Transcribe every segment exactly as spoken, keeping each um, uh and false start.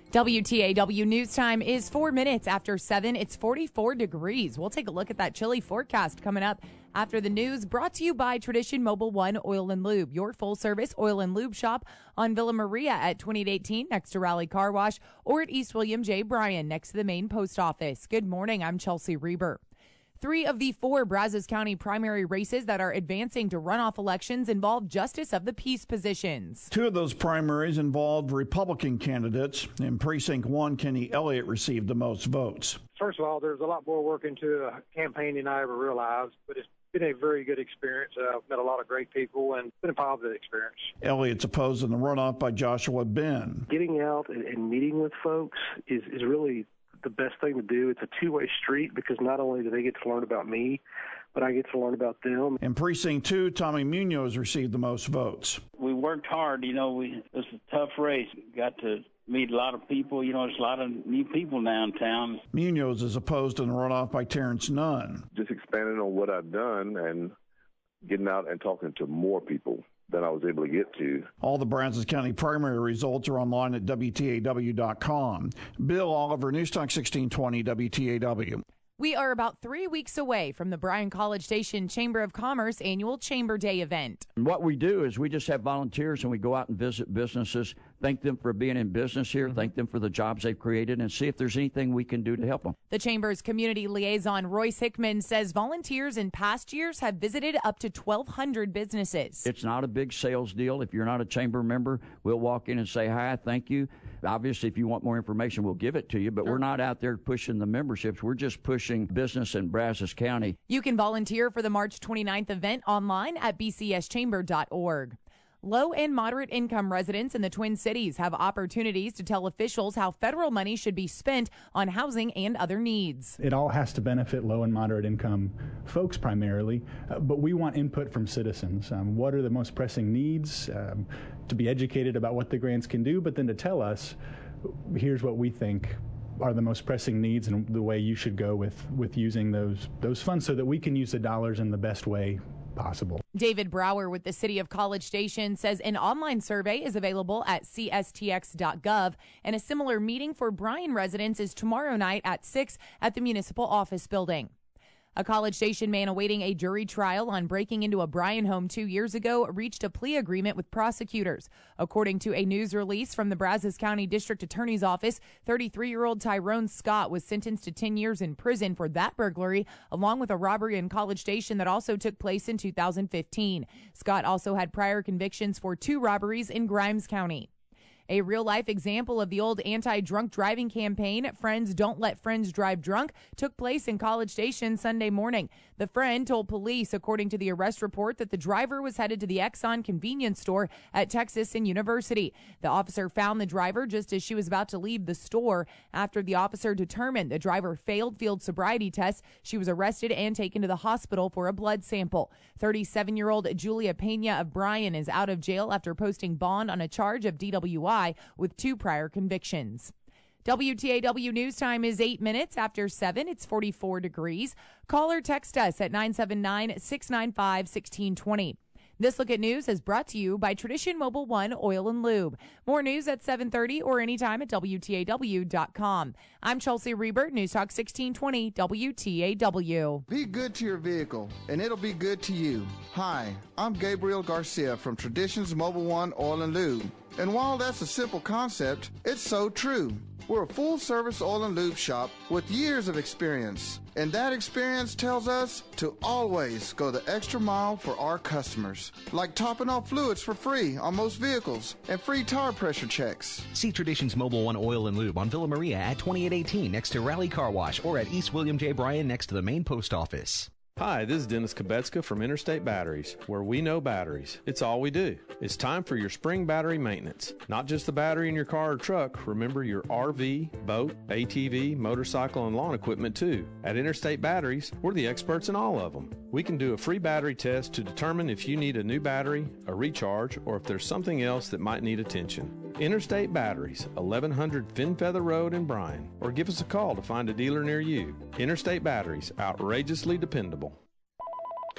W T A W News Time is four minutes after seven. It's forty-four degrees. We'll take a look at that chilly forecast coming up after the news, brought to you by Tradition Mobile One Oil and Lube, your full-service oil and lube shop on Villa Maria at twenty-eight eighteen next to Raleigh Car Wash, or at East William J. Bryan next to the main post office. Good morning. I'm Chelsea Reber. Three of the four Brazos County primary races that are advancing to runoff elections involve justice of the peace positions. Two of those primaries involved Republican candidates. In Precinct one, Kenny Elliott received the most votes. First of all, there's a lot more work into a campaign than I ever realized, but it's been a very good experience. Uh, I've met a lot of great people, and it's been a positive experience. Elliott's opposed in the runoff by Joshua Ben. Getting out and, and meeting with folks is, is really the best thing to do. It's a two-way street because not only do they get to learn about me, but I get to learn about them. In Precinct two, Tommy Munoz received the most votes. We worked hard. You know, we it was a tough race. Got to meet a lot of people. You know, there's a lot of new people downtown. Munoz is opposed in the runoff by Terrence Nunn. Just expanding on what I've done and getting out and talking to more people than I was able to get to. All the Brazos County primary results are online at W T A W dot com. Bill Oliver, News Talk sixteen twenty W T A W. We are about three weeks away from the Bryan College Station Chamber of Commerce annual Chamber Day event. What we do is we just have volunteers and we go out and visit businesses, thank them for being in business here, mm-hmm. thank them for the jobs they've created, and see if there's anything we can do to help them. The Chamber's community liaison, Royce Hickman, says volunteers in past years have visited up to twelve hundred businesses. It's not a big sales deal. If you're not a Chamber member, we'll walk in and say, hi, thank you. Obviously, if you want more information, we'll give it to you, but sure. We're not out there pushing the memberships. We're just pushing business in Brazos County. You can volunteer for the March twenty-ninth event online at b c s chamber dot org. Low and moderate income residents in the Twin Cities have opportunities to tell officials how federal money should be spent on housing and other needs. It all has to benefit low and moderate income folks primarily, uh, but we want input from citizens. Um, what are the most pressing needs? Um, to be educated about what the grants can do, but then to tell us, here's what we think are the most pressing needs and the way you should go with, with using those those funds so that we can use the dollars in the best way possible. David Brower with the City of College Station says an online survey is available at c s t x dot gov, and a similar meeting for Bryan residents is tomorrow night at six at the Municipal Office Building. A College Station man awaiting a jury trial on breaking into a Bryan home two years ago reached a plea agreement with prosecutors. According to a news release from the Brazos County District Attorney's Office, thirty-three-year-old Tyrone Scott was sentenced to ten years in prison for that burglary, along with a robbery in College Station that also took place in two thousand fifteen. Scott also had prior convictions for two robberies in Grimes County. A real-life example of the old anti-drunk driving campaign, Friends Don't Let Friends Drive Drunk, took place in College Station Sunday morning. The friend told police, according to the arrest report, that the driver was headed to the Exxon convenience store at Texas and University. The officer found the driver just as she was about to leave the store. After the officer determined the driver failed field sobriety tests, she was arrested and taken to the hospital for a blood sample. thirty-seven-year-old Julia Pena of Bryan is out of jail after posting bond on a charge of D W I with two prior convictions. W T A W News Time is eight minutes after seven. It's forty-four degrees. Call or text us at nine seven nine, six nine five, one six two zero. This Look at News is brought to you by Tradition Mobile One Oil and Lube. More news at seven thirty or anytime at W T A W dot com. I'm Chelsea Reber, News Talk sixteen twenty W T A W. Be good to your vehicle, and it'll be good to you. Hi, I'm Gabriel Garcia from Traditions Mobile One Oil and Lube. And while that's a simple concept, it's so true. We're a full-service oil and lube shop with years of experience. And that experience tells us to always go the extra mile for our customers. Like topping off fluids for free on most vehicles and free tire pressure checks. See Traditions Mobile One Oil and Lube on Villa Maria at twenty-eight eighteen next to Raleigh Car Wash, or at East William J. Bryan next to the main post office. Hi, this is Dennis Kubetska from Interstate Batteries, where we know batteries. It's all we do. It's time for your spring battery maintenance. Not just the battery in your car or truck. Remember your R V, boat, A T V, motorcycle, and lawn equipment too. At Interstate Batteries, we're the experts in all of them. We can do a free battery test to determine if you need a new battery, a recharge, or if there's something else that might need attention. Interstate Batteries, eleven hundred Finfeather Road in Bryan, or give us a call to find a dealer near you. Interstate Batteries, outrageously dependable.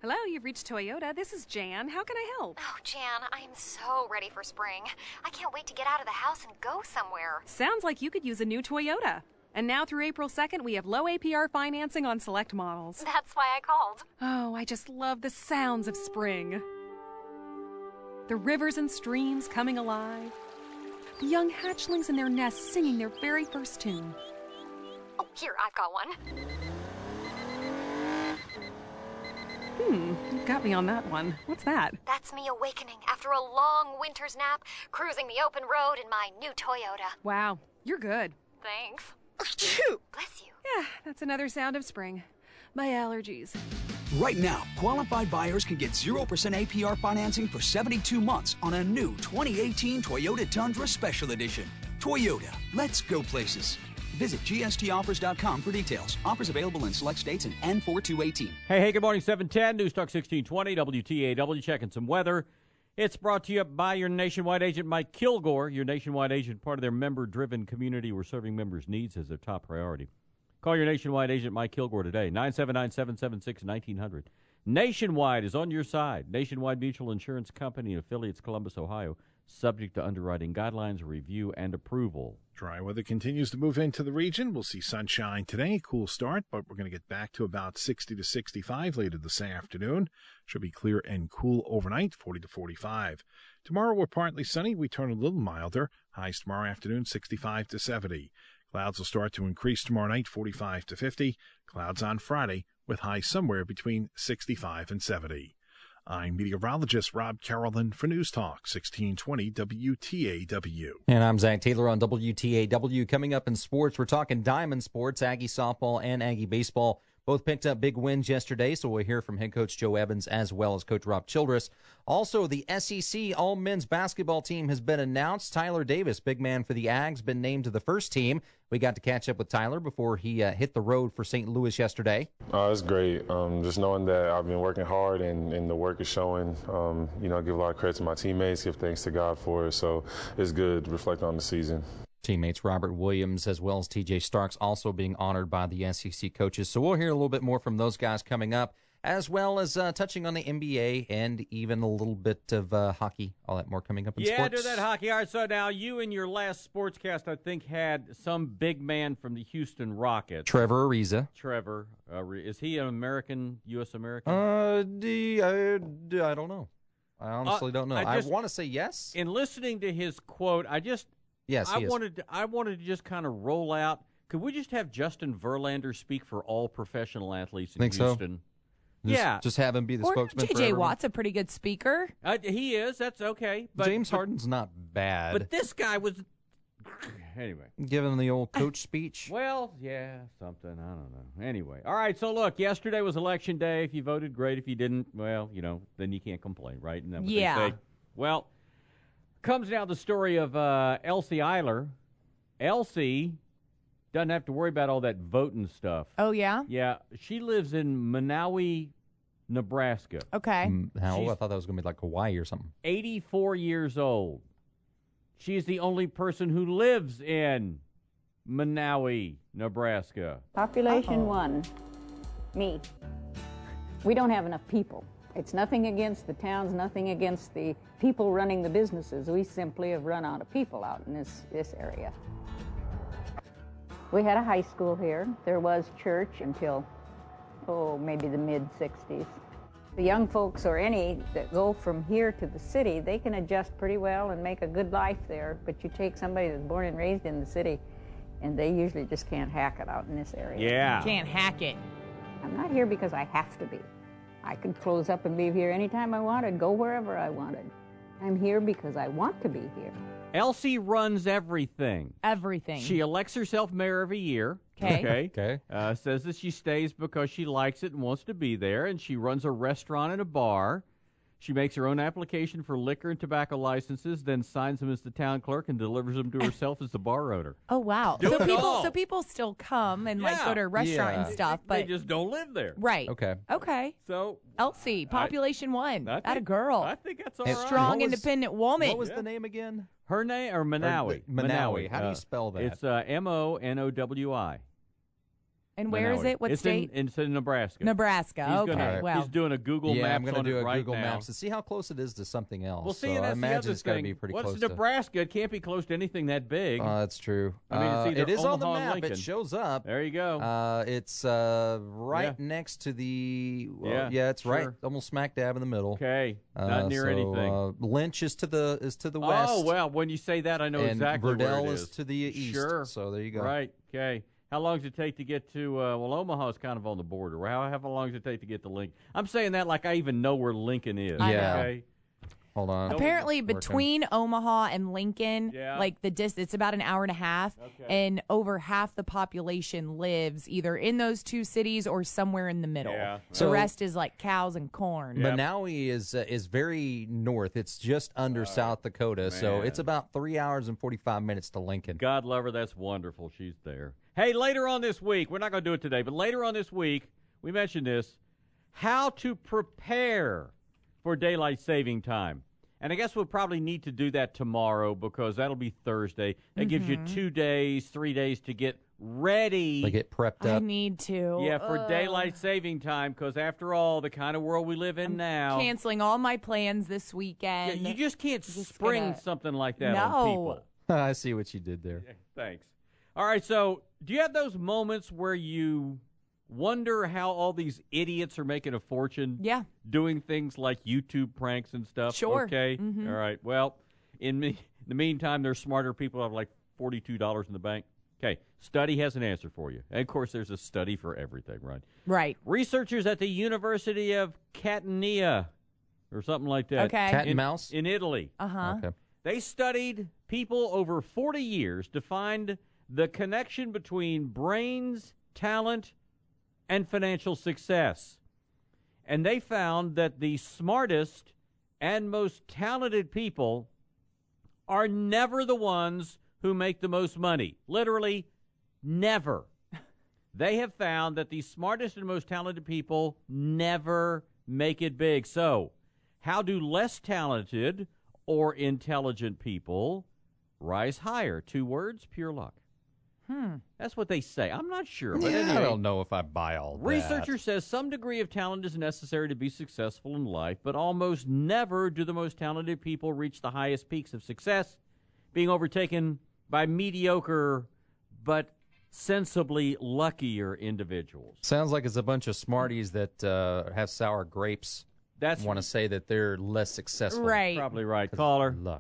Hello, you've reached Toyota. This is Jan. How can I help? Oh, Jan, I am so ready for spring. I can't wait to get out of the house and go somewhere. Sounds like you could use a new Toyota. And now through April second, we have low A P R financing on select models. That's why I called. Oh, I just love the sounds of spring. The rivers and streams coming alive. The young hatchlings in their nests singing their very first tune. Oh, here, I've got one. Hmm, you got me on that one. What's that? That's me awakening after a long winter's nap, cruising the open road in my new Toyota. Wow, you're good. Thanks. Bless you. Yeah, that's another sound of spring. My allergies. Right now, qualified buyers can get zero percent A P R financing for seventy-two months on a new twenty eighteen Toyota Tundra Special Edition. Toyota, let's go places. Visit G S T offers dot com for details. Offers available in select states and N four two eighteen. Hey, hey, good morning, seven ten, News Talk sixteen twenty, W T A W, checking some weather. It's brought to you by your nationwide agent, Mike Kilgore. Your nationwide agent, part of their member-driven community where serving members' needs is their top priority. Call your nationwide agent, Mike Kilgore, today, nine seven nine, seven seven six, one nine zero zero. Nationwide is on your side. Nationwide Mutual Insurance Company and affiliates, Columbus, Ohio, subject to underwriting guidelines, review, and approval. Dry weather continues to move into the region. We'll see sunshine today, cool start, but we're going to get back to about sixty to sixty-five later this afternoon. Should be clear and cool overnight, forty to forty-five. Tomorrow we're partly sunny. We turn a little milder. Highs tomorrow afternoon, sixty-five to seventy. Clouds will start to increase tomorrow night, forty-five to fifty. Clouds on Friday with highs somewhere between sixty-five and seventy. I'm meteorologist Rob Carolyn for News Talk sixteen twenty W T A W. And I'm Zach Taylor on W T A W. Coming up in sports, we're talking Diamond sports. Aggie softball and Aggie baseball both picked up big wins yesterday, so we'll hear from head coach Joe Evans as well as coach Rob Childress. Also, the S E C all-men's basketball team has been announced. Tyler Davis, big man for the Ags, been named to the first team. We got to catch up with Tyler before he uh, hit the road for Saint Louis yesterday. Uh, it's great. Um, just knowing that I've been working hard and, and the work is showing. Um, you know, I give a lot of credit to my teammates, give thanks to God for it. So it's good to reflect on the season. Teammates Robert Williams as well as T J Starks also being honored by the S E C coaches. So we'll hear a little bit more from those guys coming up, as well as uh, touching on the N B A and even a little bit of uh, hockey. All that more coming up in yeah, sports. Yeah, do that hockey. All right, so now you in your last sportscast, I think, had some big man from the Houston Rockets. Trevor Ariza. Trevor. Uh, is he an American, U S American? Uh, D, I, D, I don't know. I honestly uh, don't know. I, I want to say yes. In listening to his quote, I just... Yes, I he wanted is. to, I wanted to just kind of roll out. Could we just have Justin Verlander speak for all professional athletes in Think Houston? So? Just, yeah, just have him be the or spokesman. J J for everyone. Watt's a pretty good speaker. Uh, he is. That's okay. But, James but, Harden's not bad. But this guy was. Anyway, giving the old coach speech. Well, yeah, something. I don't know. Anyway, all right. So look, yesterday was election day. If you voted, great. If you didn't, well, you know, then you can't complain, right? Isn't that what yeah. they say? Well, comes now the story of uh, Elsie Eiler. Elsie doesn't have to worry about all that voting stuff. Oh, yeah? Yeah. She lives in Manawi, Nebraska. Okay. Mm, how old? I thought that was going to be like Hawaii or something. eighty-four years old. She's the only person who lives in Manawi, Nebraska. Population Uh-oh. one, me. We don't have enough people. It's nothing against the towns, nothing against the people running the businesses. We simply have run out of people out in this, this area. We had a high school here. There was church until, oh, maybe the mid sixties. The young folks or any that go from here to the city, they can adjust pretty well and make a good life there. But you take somebody that's born and raised in the city, and they usually just can't hack it out in this area. Yeah. Can't hack it. I'm not here because I have to be. I could close up and leave here anytime I wanted, go wherever I wanted. I'm here because I want to be here. Elsie runs everything. Everything. She elects herself mayor every year. Okay. Okay. Okay. Uh, says that she stays because she likes it and wants to be there, and she runs a restaurant and a bar. She makes her own application for liquor and tobacco licenses, then signs them as the town clerk and delivers them to herself as the bar owner. Oh, wow. Do so it people all. so people still come and like Yeah. go to a restaurant Yeah. and stuff, They but just don't live there. right. Okay. Okay. So Elsie, population one. I That a think- girl. I think that's all Hey, right. Strong, What was- independent woman. What was Yeah. the name again? Her name or Manawi? Or the- Manawi. How do you Uh, spell that? It's uh, M O N O W I. And where is it? What it's state? In, it's in Nebraska. Nebraska. He's okay. Gonna, well, he's doing a Google yeah, Maps I'm gonna on do it a right Google now. Maps to see how close it is to something else. Well, see, so that's I imagine the other it's got to thing. be pretty What's close. Nebraska? It can't be close to anything that big. Oh, uh, that's true. I mean, it's uh, either it is Omaha on the map. Lincoln. It shows up. There you go. Uh, it's uh, right Yeah. next to the. Well, Yeah, yeah, it's sure. right, almost smack dab in the middle. Okay, Uh, not near so, anything. Uh, Lynch is to the is to the west. Oh well, when you say that, I know and exactly Verdell where it is. is to the east. Sure. So there you go. Right. Okay. How long does it take to get to? Uh, well, Omaha's kind of on the border. How how long does it take to get to Lincoln? I'm saying that like I even know where Lincoln is. I Yeah. know. Okay. Hold on. Apparently, Working. between Omaha and Lincoln, Yeah. like the dis- it's about an hour and a half, Okay. and over half the population lives either in those two cities or somewhere in the middle. Yeah. The So- rest is like cows and corn. Yep. Manawi is uh, is very north. It's just under South Dakota, so man. it's about three hours and forty five minutes to Lincoln. God love her. That's wonderful. She's there. Hey, later on this week, we're not going to do it today, but later on this week, we mentioned this, how to prepare for daylight saving time. And I guess we'll probably need to do that tomorrow because that'll be Thursday. That Mm-hmm. gives you two days, three days to get ready. They get prepped I up. need to. yeah, for Ugh. daylight saving time because, after all, the kind of world we live in now, Canceling all my plans this yeah, weekend. you just can't Just spring gonna- something like that on No. people. I see what you did there. Yeah, thanks. All right, so do you have those moments where you wonder how all these idiots are making a fortune Yeah. doing things like YouTube pranks and stuff? Sure. Okay. Mhm. All right. Well, in me, in the meantime, there's smarter people who have like forty-two dollars in the bank. Okay. Study has an answer for you. And of course, there's a study for everything, right? Right. Researchers at the University of Catania or something like that. Okay. Cat and in, mouse? in Italy. Uh huh. Okay. They studied people over forty years to find the connection between brains, talent, and financial success. And they found that the smartest and most talented people are never the ones who make the most money. Literally, never. They have found that the smartest and most talented people never make it big. So, how do less talented or intelligent people rise higher? Two words, pure luck. Hmm. That's what they say. I'm not sure. But Yeah, anyway, I don't know if I buy all that. researcher says some degree of talent is necessary to be successful in life, but almost never do the most talented people reach the highest peaks of success, being overtaken by mediocre but sensibly luckier individuals. Sounds like it's a bunch of smarties that uh, have sour grapes. That's want to say that they're less successful. Right. probably right. Caller. Luck.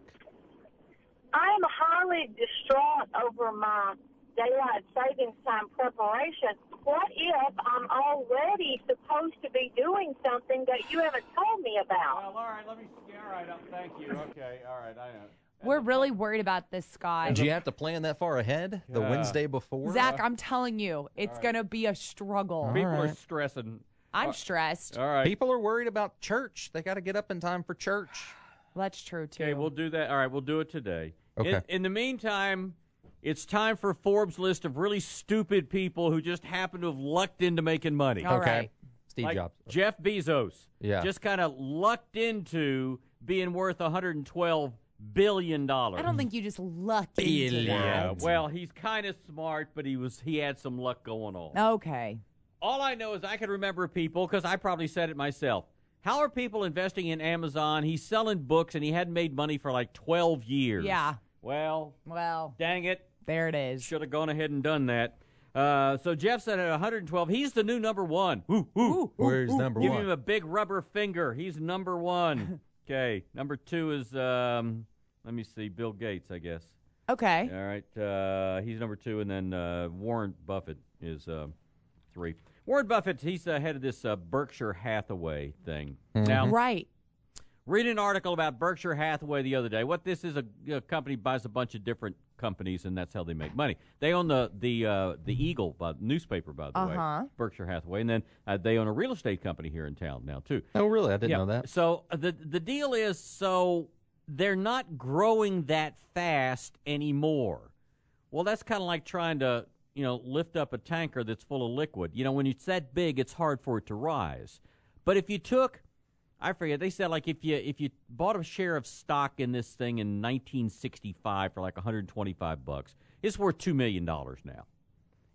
I'm highly distraught over my daylight savings time preparation. What if I'm already supposed to be doing something that you haven't told me about? Well, all right, let me see. All right, uh, thank you. Okay, all right, I know. We're really worried about this, Scott. Do you have to plan that far ahead? The Yeah. Wednesday before? Zach, I'm telling you, it's right. going to be a struggle. People are right. stressing. I'm Uh, stressed. All right. People are worried about church. They got to get up in time for church. That's true, too. Okay, we'll do that. All right, we'll do it today. Okay. In, in the meantime, it's time for Forbes' list of really stupid people who just happen to have lucked into making money. All okay. right. Steve Like Jobs. Jeff Bezos. Yeah. Just kind of lucked into being worth one hundred twelve billion dollars. I don't think you just lucked into Billion. Yeah, that. well, he's kind of smart, but he was he had some luck going on. Okay. All I know is I can remember people, because I probably said it myself. How are people investing in Amazon? He's selling books, and he hadn't made money for like twelve years. Yeah. Well, Well, dang it. there it is. Should have gone ahead and done that. Uh, so Jeff said at one hundred twelve, he's the new number one. Ooh, ooh. Where's number Give one? him a big rubber finger. He's number one. Okay. Number two is, um, let me see, Bill Gates, I guess. Okay. All right. Uh, he's number two, and then uh, Warren Buffett is uh, three. Warren Buffett, he's the head of this uh, Berkshire Hathaway thing. Mm-hmm. Now, Right. read an article about Berkshire Hathaway the other day. What this is, a, a company buys a bunch of different companies, and that's how they make money. They own the the uh, the Eagle by, newspaper, by the Uh-huh. way, Berkshire Hathaway, and then uh, they own a real estate company here in town now too. Oh, really? I didn't Yeah. know that. So uh, the the deal is, so they're not growing that fast anymore. Well, that's kind of like trying to, you know, lift up a tanker that's full of liquid. You know, when it's that big, it's hard for it to rise. But if you took, I forget, they said like if you if you bought a share of stock in this thing in nineteen sixty-five for like one hundred twenty-five bucks, it's worth two million dollars now.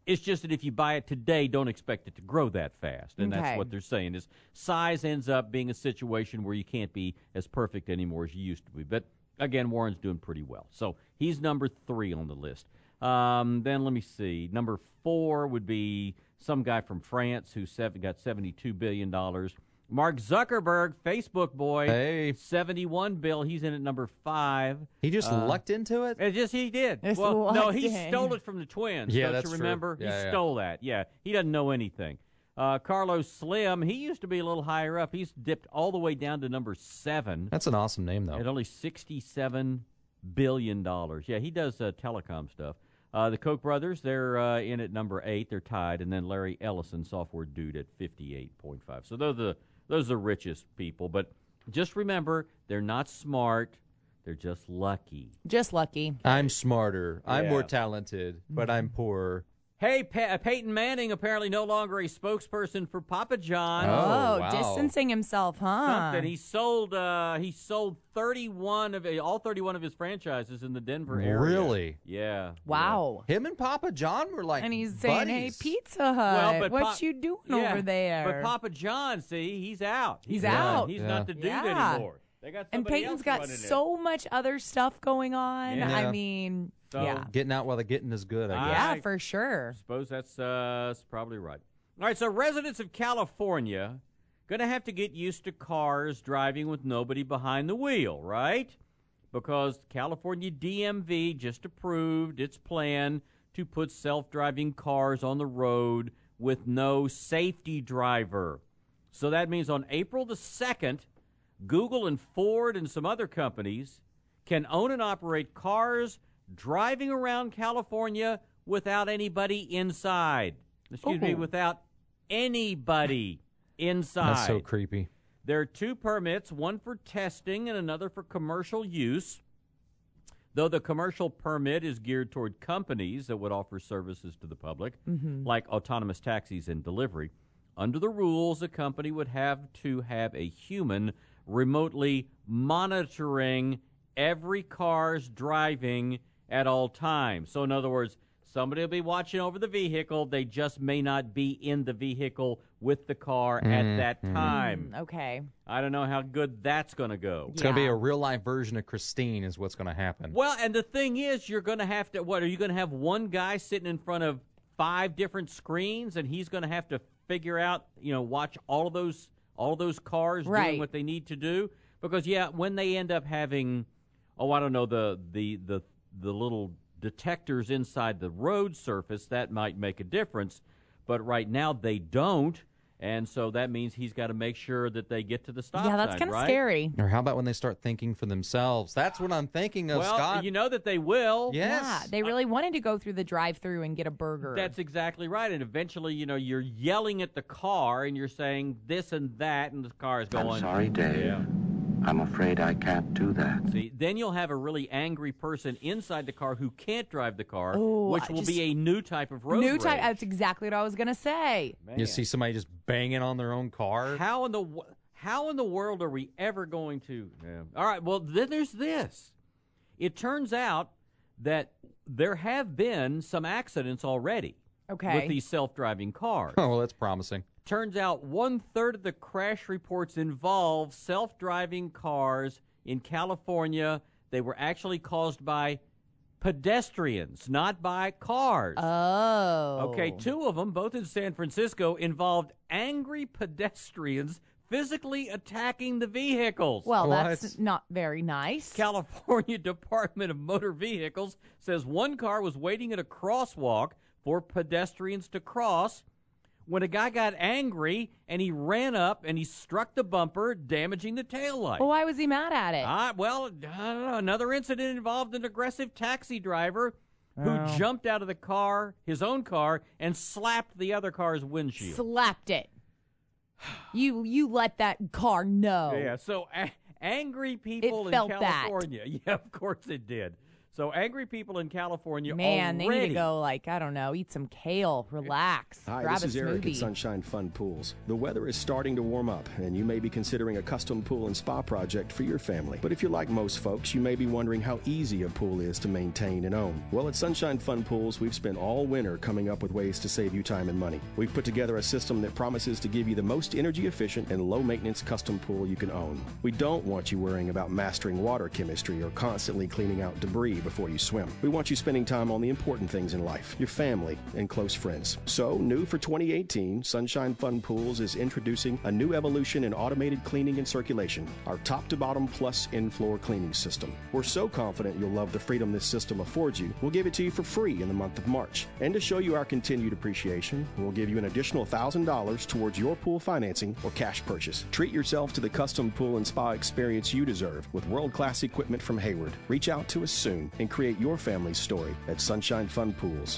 It's just that if you buy it today, don't expect it to grow that fast. And Okay. that's what they're saying is size ends up being a situation where you can't be as perfect anymore as you used to be. But, again, Warren's doing pretty well. So he's number three on the list. Um, then let me see. Number four would be some guy from France who seven, got seventy-two billion dollars. Mark Zuckerberg, Facebook boy, hey. seventy-one bill. He's in at number five. He just Uh, lucked into it? It just he did. Just well, no, lucked he in. stole it from the twins. Yeah, don't that's you true. remember? Yeah, he yeah. stole that. Yeah, he doesn't know anything. Uh, Carlos Slim, he used to be a little higher up. He's dipped all the way down to number seven. That's an awesome name, though. At only sixty-seven billion dollars. Yeah, he does uh, telecom stuff. Uh, the Koch brothers, they're uh, in at number eight. They're tied. And then Larry Ellison, software dude, at fifty-eight point five. So those are the, those are the richest people. But just remember, they're not smart. They're just lucky. Just lucky. I'm smarter. I'm Yeah. more talented, but I'm poorer. Hey, pa- Peyton Manning apparently no longer a spokesperson for Papa John. Oh, wow. distancing himself, huh? Something. He sold. Uh, he sold thirty-one of all thirty-one of his franchises in the Denver area. Really? Yeah. Wow. Him and Papa John were like And he's saying, buddies. "Hey, Pizza Hut, Well, but what Pa- you doing yeah, over there?" But Papa John, see, he's out. He's done. out. He's Yeah. not the dude Yeah. anymore. They got and somebody Peyton's else got running it. so much other stuff going on. Yeah. I mean, So- yeah, Getting out while the getting is good, I guess. yeah, I for sure. suppose that's uh, that's probably right. All right, so residents of California going to have to get used to cars driving with nobody behind the wheel, right? Because California D M V just approved its plan to put self-driving cars on the road with no safety driver. So that means on April the second, Google and Ford and some other companies can own and operate cars driving around California without anybody inside. Excuse me, Ooh. without anybody inside. That's so creepy. There are two permits, one for testing and another for commercial use. Though the commercial permit is geared toward companies that would offer services to the public, Mhm. like autonomous taxis and delivery, under the rules, a company would have to have a human remotely monitoring every car's driving at all times. So, in other words, somebody will be watching over the vehicle. They just may not be in the vehicle with the car at that time. Mm, okay. I don't know how good that's going to go. It's going to be a real-life version of Christine is what's going to happen. Well, and the thing is, you're going to have to, what, are you going to have one guy sitting in front of five different screens and he's going to have to figure out, you know, watch all of those, all of those cars Right. doing what they need to do? Because, yeah, when they end up having, oh, I don't know, the, the, the, the little detectors inside the road surface, that might make a difference. But right now they don't. And so that means he's got to make sure that they get to the stop Yeah, that's sign, kind of right? scary. Or how about when they start thinking for themselves? That's what I'm thinking of, Well, Scott. you know that they will. Yes. Yeah, they really wanted to go through the drive-through and get a burger. That's exactly right. And eventually, you know, you're yelling at the car and you're saying this and that, and the car is going, I'm sorry, Dave. Yeah. I'm afraid I can't do that. See, then you'll have a really angry person inside the car who can't drive the car, Oh, which I will just- be a new type of road New rage. type. That's exactly what I was gonna say. You see somebody just banging on their own car. How in the wo- how in the world are we ever going to? Yeah. All right. Well, then there's this. It turns out that there have been some accidents already Okay. with these self-driving cars. Oh, well, that's promising. Turns out one-third of the crash reports involve self-driving cars in California. They were actually caused by pedestrians, not by cars. Oh. Okay, two of them, both in San Francisco, involved angry pedestrians physically attacking the vehicles. Well, that's not very nice. California Department of Motor Vehicles says one car was waiting at a crosswalk for pedestrians to cross when a guy got angry and he ran up and he struck the bumper, damaging the taillight. Well, why was he mad at it? Ah, well, I don't know. Another incident involved an aggressive taxi driver who Oh. jumped out of the car, his own car, and slapped the other car's windshield. Slapped it. You you let that car know. Yeah, so a- angry people It in felt that. California. Yeah, of course it did. So angry people in California Man, already. they need to go, like, I don't know, eat some kale, relax, Hi, grab this a is Eric smoothie. at Sunshine Fun Pools. The weather is starting to warm up, and you may be considering a custom pool and spa project for your family. But if you're like most folks, you may be wondering how easy a pool is to maintain and own. Well, at Sunshine Fun Pools, we've spent all winter coming up with ways to save you time and money. We've put together a system that promises to give you the most energy-efficient and low-maintenance custom pool you can own. We don't want you worrying about mastering water chemistry or constantly cleaning out debris before you swim. We want you spending time on the important things in life, your family and close friends. So, new for twenty eighteen, Sunshine Fun Pools is introducing a new evolution in automated cleaning and circulation, our top-to-bottom plus in-floor cleaning system. We're so confident you'll love the freedom this system affords you, we'll give it to you for free in the month of March. And to show you our continued appreciation, we'll give you an additional one thousand dollars towards your pool financing or cash purchase. Treat yourself to the custom pool and spa experience you deserve with world-class equipment from Hayward. Reach out to us soon and create your family's story at Sunshine Fun Pools.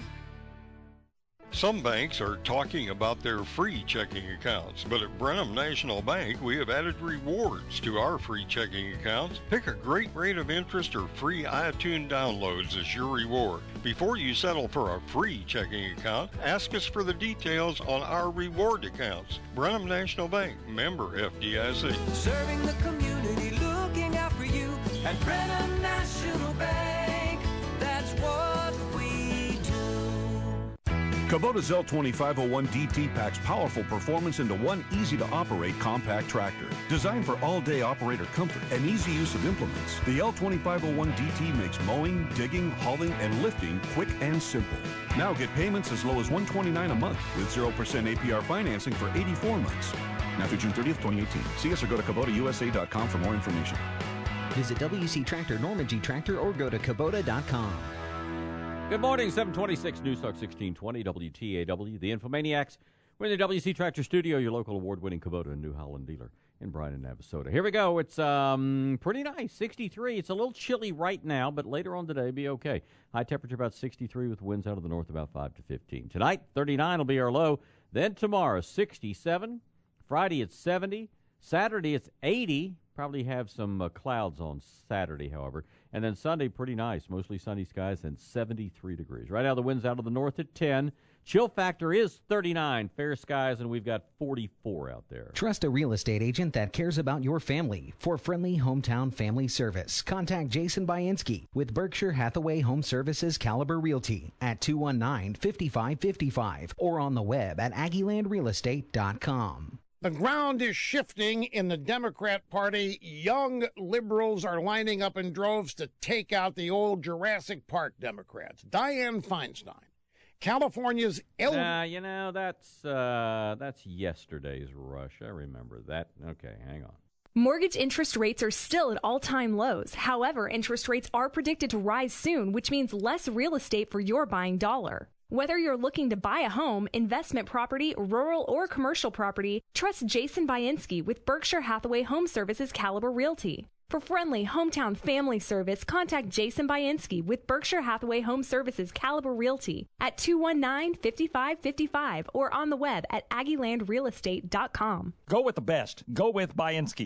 Some banks are talking about their free checking accounts, but at Brenham National Bank, we have added rewards to our free checking accounts. Pick a great rate of interest or free iTunes downloads as your reward. Before you settle for a free checking account, ask us for the details on our reward accounts. Brenham National Bank, member F D I C. Serving the community, looking out for you at Brenham National Bank. That's what we do. Kubota's L twenty-five oh one D T packs powerful performance into one easy-to-operate compact tractor. Designed for all-day operator comfort and easy use of implements, the L twenty-five oh one D T makes mowing, digging, hauling, and lifting quick and simple. Now get payments as low as one hundred twenty-nine dollars a month with zero percent A P R financing for eighty-four months. Now through June thirtieth, twenty eighteen. See us or go to Kubota U S A dot com for more information. Visit W C Tractor, Norman G Tractor, or go to Kubota dot com. Good morning, seven twenty-six, News Talk sixteen twenty, W T A W, the Infomaniacs. We're in the W C Tractor Studio, your local award-winning Kubota and New Holland dealer in Bryan and Navasota. Here we go. It's um pretty nice, sixty-three. It's a little chilly right now, but later on today, be okay. High temperature about sixty-three with winds out of the north about five to fifteen. Tonight, thirty-nine will be our low. Then tomorrow, sixty-seven. Friday, it's seventy. Saturday, it's eighty. Probably have some uh, clouds on Saturday, however. And then Sunday, pretty nice. Mostly sunny skies and seventy-three degrees. Right now, the wind's out of the north at ten. Chill factor is thirty-nine. Fair skies, and we've got forty-four out there. Trust a real estate agent that cares about your family. For friendly hometown family service, contact Jason Bainski with Berkshire Hathaway Home Services Caliber Realty at two one nine, five five five five or on the web at Aggie Land Real Estate dot com. The ground is shifting in the Democrat Party. Young liberals are lining up in droves to take out the old Jurassic Park Democrats. Dianne Feinstein, California's El- Nah, you know, that's uh, that's yesterday's rush. I remember that. Okay, hang on. Mortgage interest rates are still at all-time lows. However, interest rates are predicted to rise soon, which means less real estate for your buying dollar. Whether you're looking to buy a home, investment property, rural or commercial property, trust Jason Bainski with Berkshire Hathaway Home Services Caliber Realty. For friendly hometown family service, contact Jason Bainski with Berkshire Hathaway Home Services Caliber Realty at two one nine, five five five five or on the web at Aggie Land Real Estate dot com. Go with the best. Go with Bainski.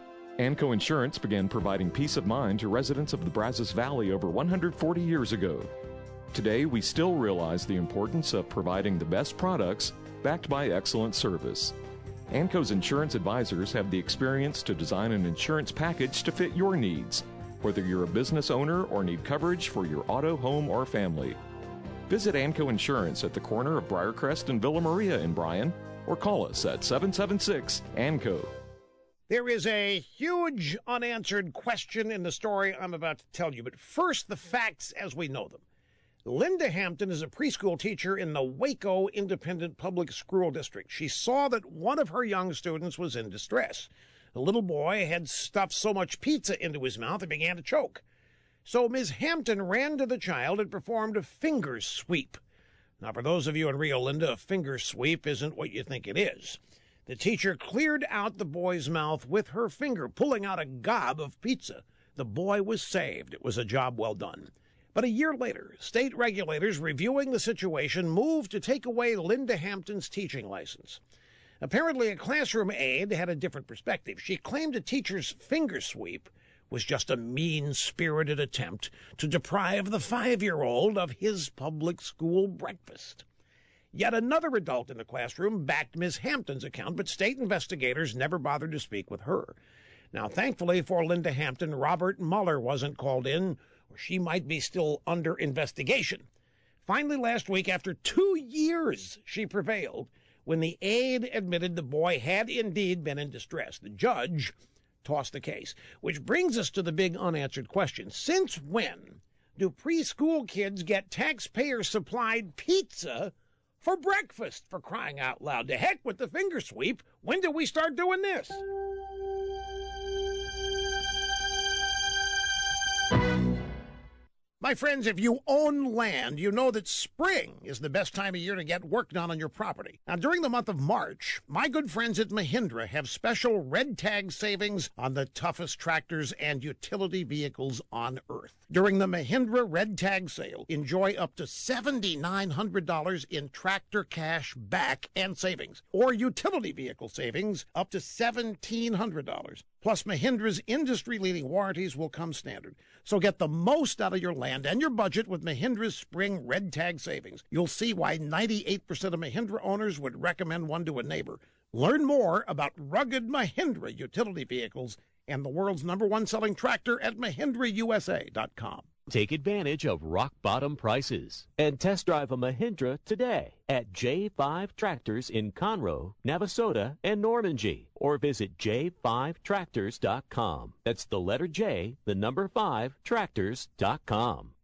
Anco Insurance began providing peace of mind to residents of the Brazos Valley over one hundred forty years ago. Today, we still realize the importance of providing the best products backed by excellent service. Anco's insurance advisors have the experience to design an insurance package to fit your needs, whether you're a business owner or need coverage for your auto, home, or family. Visit Anco Insurance at the corner of Briarcrest and Villa Maria in Bryan, or call us at seven seven six, A N C O. There is a huge unanswered question in the story I'm about to tell you, but first, the facts as we know them. Linda Hampton is a preschool teacher in the Waco Independent Public School District. She saw that one of her young students was in distress. The little boy had stuffed so much pizza into his mouth he began to choke. So Miz Hampton ran to the child and performed a finger sweep. Now, for those of you in Rio Linda, a finger sweep isn't what you think it is. The teacher cleared out the boy's mouth with her finger, pulling out a gob of pizza. The boy was saved. It was a job well done. But a year later, state regulators reviewing the situation moved to take away Linda Hampton's teaching license. Apparently, a classroom aide had a different perspective. She claimed a teacher's finger sweep was just a mean-spirited attempt to deprive the five-year-old of his public school breakfast. Yet another adult in the classroom backed Miz Hampton's account, but state investigators never bothered to speak with her. Now, thankfully for Linda Hampton, Robert Mueller wasn't called in, or she might be still under investigation. Finally, last week, after two years, she prevailed when the aide admitted the boy had indeed been in distress. The judge tossed the case, which brings us to the big unanswered question. Since when do preschool kids get taxpayer-supplied pizza for breakfast, for crying out loud? To heck with the finger sweep. When do we start doing this? My friends, if you own land, you know that spring is the best time of year to get work done on your property. Now, during the month of March, my good friends at Mahindra have special red tag savings on the toughest tractors and utility vehicles on earth. During the Mahindra Red Tag Sale, enjoy up to seven thousand nine hundred dollars in tractor cash back and savings, or utility vehicle savings up to one thousand seven hundred dollars. Plus, Mahindra's industry-leading warranties will come standard. So get the most out of your land and your budget with Mahindra's Spring Red Tag Savings. You'll see why ninety-eight percent of Mahindra owners would recommend one to a neighbor. Learn more about rugged Mahindra utility vehicles and the world's number one selling tractor at Mahindra U S A dot com. Take advantage of rock-bottom prices and test drive a Mahindra today at J five Tractors in Conroe, Navasota, and Normandy, or visit J five tractors dot com. That's the letter J, the number five, tractors dot com.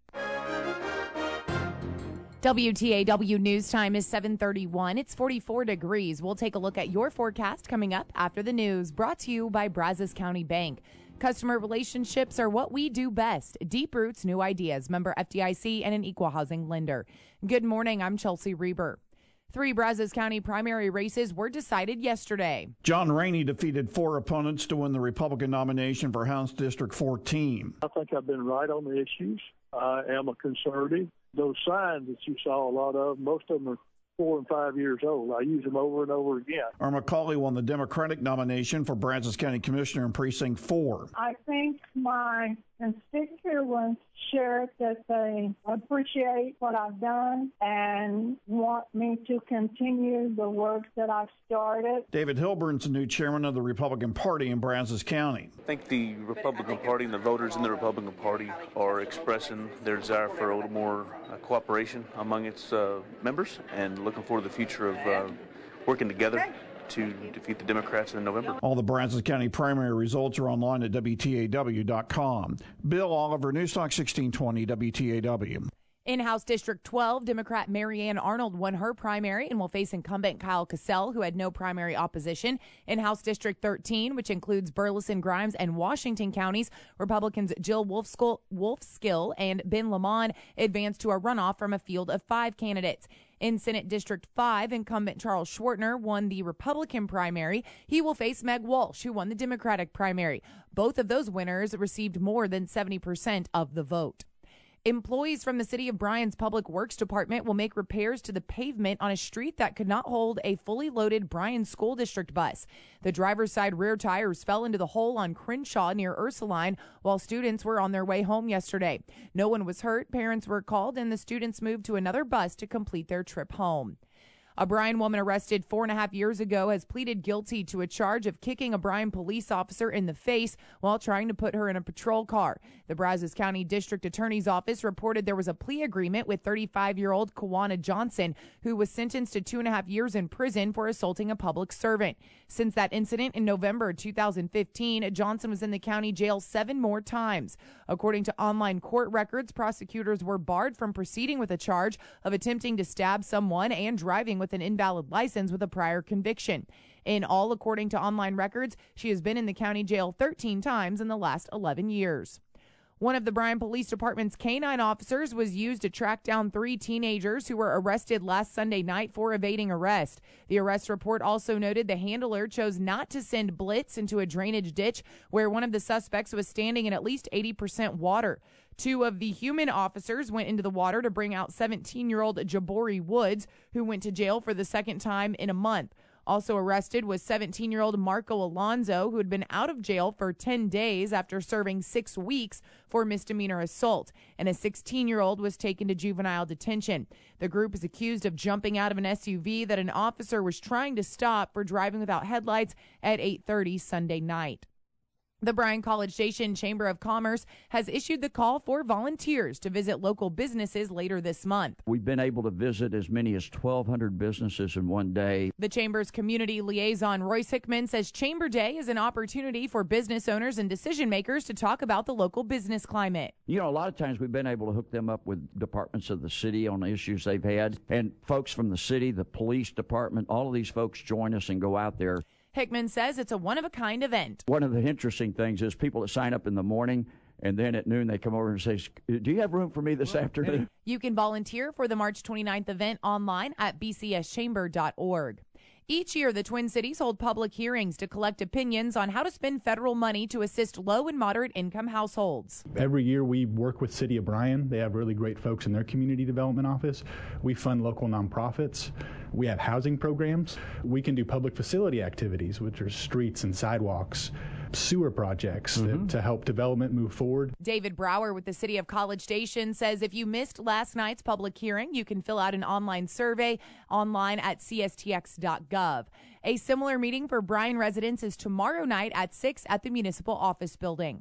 W T A W News Time is seven thirty-one. It's forty-four degrees. We'll take a look at your forecast coming up after the news, brought to you by Brazos County Bank. Customer relationships are what we do best. Deep Roots New Ideas, member F D I C and an equal housing lender. Good morning. I'm Chelsea Reber. Three Brazos County primary races were decided yesterday. John Rainey defeated four opponents to win the Republican nomination for House District fourteen. I think I've been right on the issues. I am a conservative. Those signs that you saw a lot of, most of them are four and five years old. I use them over and over again. Irma Cauley won the Democratic nomination for Brazos County Commissioner in Precinct four. I think my constituents share that they appreciate what I've done and want me to continue the work that I've started. David Hilburn's the new chairman of the Republican Party in Brazos County. I think the Republican Party and the voters in the Republican Party are expressing their desire for a little more uh, cooperation among its uh, members, and looking forward to the future of uh, working together to defeat the Democrats in November. All the Brazos County primary results are online at W T A W dot com. Bill Oliver, Newstalk sixteen twenty W T A W. In House District twelve, Democrat Marianne Arnold won her primary and will face incumbent Kyle Cassell, who had no primary opposition. In House District thirteen, which includes Burleson, Grimes, and Washington counties, Republicans Jill Wolfskill, Wolfskill and Ben Lamont advanced to a runoff from a field of five candidates. In Senate District five, incumbent Charles Schwartner won the Republican primary. He will face Meg Walsh, who won the Democratic primary. Both of those winners received more than seventy percent of the vote. Employees from the City of Bryan's Public Works Department will make repairs to the pavement on a street that could not hold a fully loaded Bryan School District bus. The driver's side rear tires fell into the hole on Crenshaw near Ursuline while students were on their way home yesterday. No one was hurt, parents were called, and the students moved to another bus to complete their trip home. A Bryan woman arrested four and a half years ago has pleaded guilty to a charge of kicking a Bryan police officer in the face while trying to put her in a patrol car. The Brazos County District Attorney's Office reported there was a plea agreement with thirty-five-year-old Kawana Johnson, who was sentenced to two and a half years in prison for assaulting a public servant. Since that incident in November two thousand fifteen, Johnson was in the county jail seven more times. According to online court records, prosecutors were barred from proceeding with a charge of attempting to stab someone and driving with an invalid license with a prior conviction. In all, according to online records, she has been in the county jail thirteen times in the last eleven years. One of the Bryan Police Department's canine officers was used to track down three teenagers who were arrested last Sunday night for evading arrest. The arrest report also noted the handler chose not to send Blitz into a drainage ditch where one of the suspects was standing in at least eighty percent water. Two of the human officers went into the water to bring out seventeen-year-old Jabori Woods, who went to jail for the second time in a month. Also arrested was seventeen-year-old Marco Alonso, who had been out of jail for ten days after serving six weeks for misdemeanor assault, and a sixteen-year-old was taken to juvenile detention. The group is accused of jumping out of an S U V that an officer was trying to stop for driving without headlights at eight thirty Sunday night. The Bryan College Station Chamber of Commerce has issued the call for volunteers to visit local businesses later this month. We've been able to visit as many as twelve hundred businesses in one day. The Chamber's community liaison, Royce Hickman, says Chamber Day is an opportunity for business owners and decision makers to talk about the local business climate. You know, a lot of times we've been able to hook them up with departments of the city on the issues they've had. And folks from the city, the police department, all of these folks join us and go out there. Hickman says it's a one-of-a-kind event. One of the interesting things is people that sign up in the morning, and then at noon they come over and say, do you have room for me this afternoon? You can volunteer for the March twenty-ninth event online at b c s chamber dot org. Each year, the Twin Cities hold public hearings to collect opinions on how to spend federal money to assist low and moderate income households. Every year we work with City of Bryan. They have really great folks in their community development office. We fund local nonprofits. We have housing programs. We can do public facility activities, which are streets and sidewalks, sewer projects mm-hmm. that, to help development move forward. David Brower with the City of College Station says if you missed last night's public hearing, you can fill out an online survey online at c s t x dot gov. A similar meeting for Bryan residents is tomorrow night at six at the Municipal Office Building.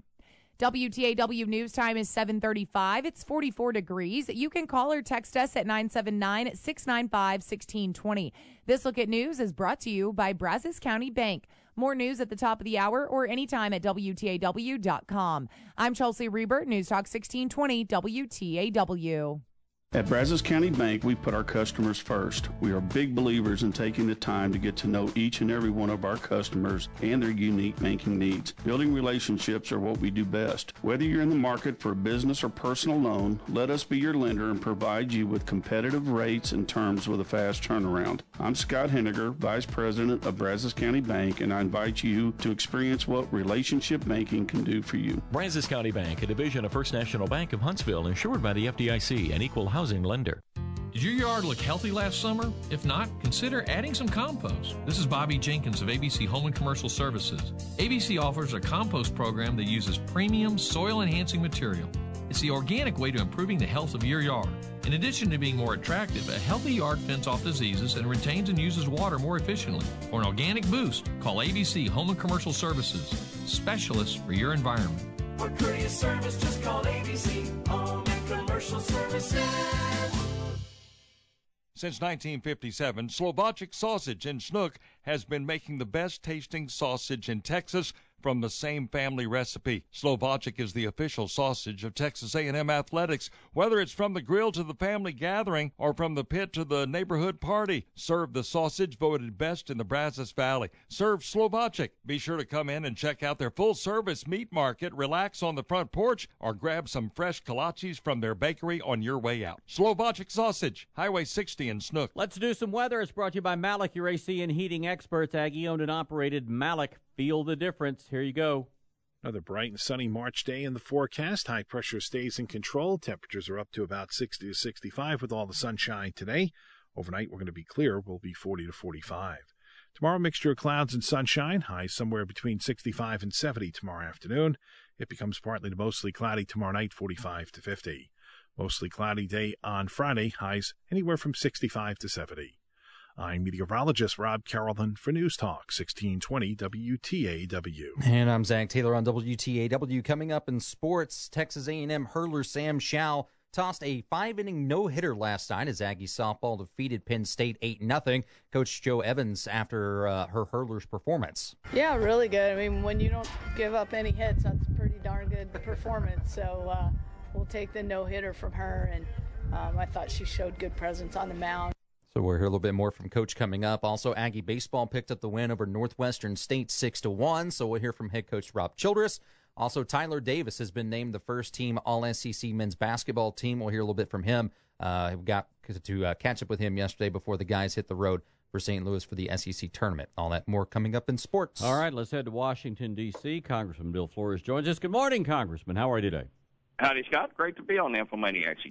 W T A W News Time is seven thirty-five. It's forty-four degrees. You can call or text us at nine seven nine, six nine five, one six two zero. This Look at News is brought to you by Brazos County Bank. More news at the top of the hour or anytime at W T A W dot com. I'm Chelsea Reber, News Talk sixteen twenty W T A W. At Brazos County Bank, we put our customers first. We are big believers in taking the time to get to know each and every one of our customers and their unique banking needs. Building relationships are what we do best. Whether you're in the market for a business or personal loan, let us be your lender and provide you with competitive rates and terms with a fast turnaround. I'm Scott Henniger, Vice President of Brazos County Bank, and I invite you to experience what relationship banking can do for you. Brazos County Bank, a division of First National Bank of Huntsville, insured by the F D I C, an equal housing lender. Did your yard look healthy last summer? If not, consider adding some compost. This is Bobby Jenkins of A B C Home and Commercial Services. A B C offers a compost program that uses premium soil-enhancing material. It's the organic way to improving the health of your yard. In addition to being more attractive, a healthy yard fends off diseases and retains and uses water more efficiently. For an organic boost, call A B C Home and Commercial Services, specialists for your environment. For courteous service, just call A B C Home and Commercial Services. Since nineteen fifty-seven, Slovacek Sausage in Snook has been making the best tasting sausage in Texas from the same family recipe. Slovacek is the official sausage of Texas A and M Athletics. Whether it's from the grill to the family gathering or from the pit to the neighborhood party, serve the sausage voted best in the Brazos Valley. Serve Slovacek. Be sure to come in and check out their full-service meat market, relax on the front porch, or grab some fresh kolaches from their bakery on your way out. Slovacek Sausage, Highway sixty in Snook. Let's do some weather. It's brought to you by Malik, your A C and heating experts. Aggie owned and operated. Malik. Feel the difference. Here you go. Another bright and sunny March day in the forecast. High pressure stays in control. Temperatures are up to about sixty to sixty-five with all the sunshine today. Overnight, we're going to be clear. We'll be forty to forty-five. Tomorrow, mixture of clouds and sunshine. Highs somewhere between sixty-five and seventy tomorrow afternoon. It becomes partly to mostly cloudy tomorrow night, forty-five to fifty. Mostly cloudy day on Friday. Highs anywhere from sixty-five to seventy. I'm meteorologist Rob Carrollton for News Talk sixteen twenty W T A W. And I'm Zach Taylor on W T A W. Coming up in sports, Texas A and M hurler Sam Schau tossed a five-inning no-hitter last night as Aggie softball defeated Penn State eight nothing. Coach Jo Evans after uh, her hurler's performance. Yeah, really good. I mean, when you don't give up any hits, that's a pretty darn good performance. So uh, we'll take the no-hitter from her, and um, I thought she showed good presence on the mound. So we'll hear a little bit more from Coach coming up. Also, Aggie baseball picked up the win over Northwestern State six to one. So we'll hear from head coach Rob Childress. Also, Tyler Davis has been named the first team All S E C men's basketball team. We'll hear a little bit from him. Uh, we got to uh, catch up with him yesterday before the guys hit the road for Saint Louis for the S E C tournament. All that more coming up in sports. All right, let's head to Washington, D C Congressman Bill Flores joins us. Good morning, Congressman. How are you today? Howdy, Scott. Great to be on the Infomaniacs again.